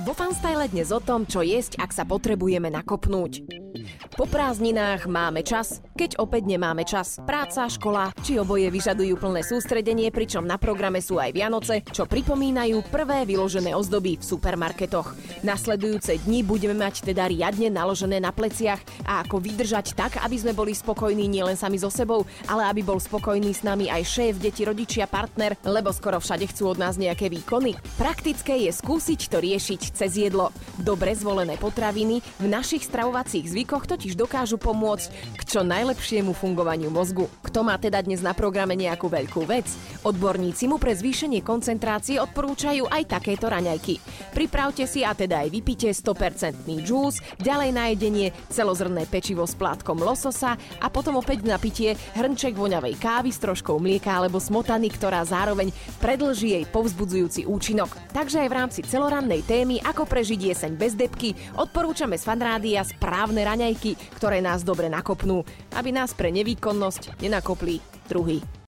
Vo Fanstyle dnes o tom, čo jesť, ak sa potrebujeme nakopnúť. Po prázdninách máme čas, keď opäť nemáme čas. Práca, škola či oboje vyžadujú plné sústredenie, pričom na programe sú aj Vianoce, čo pripomínajú prvé vyložené ozdoby v supermarketoch. Nasledujúce dni budeme mať teda riadne naložené na pleciach a ako vydržať tak, aby sme boli spokojní nielen sami so sebou, ale aby bol spokojný s nami aj šéf, deti, rodičia, partner, lebo skoro všade chcú od nás nejaké výkony. Praktické je skúsiť to riešiť cez jedlo. Dobre zvolené potraviny v našich stravovacích zvykoch totiž dokážu pomôcť k čo najlepšiemu fungovaniu mozgu. Kto má teda dnes na programe nejakú veľkú vec? Odborníci mu pre zvýšenie koncentrácie odporúčajú aj takéto raňajky. Pripravte si a teda aj vypite 100% džús, ďalej na jedenie celozrnné pečivo s plátkom lososa a potom opäť na pitie hrnček voňavej kávy s troškou mlieka alebo smotany, ktorá zároveň predĺží jej povzbudzujúci účinok. Takže aj v rámci celorannej témy Ako prežiť jeseň bez debky odporúčame z Fanrádia správne raňajky, ktoré nás dobre nakopnú, aby nás pre nevýkonnosť nenakopli druhý.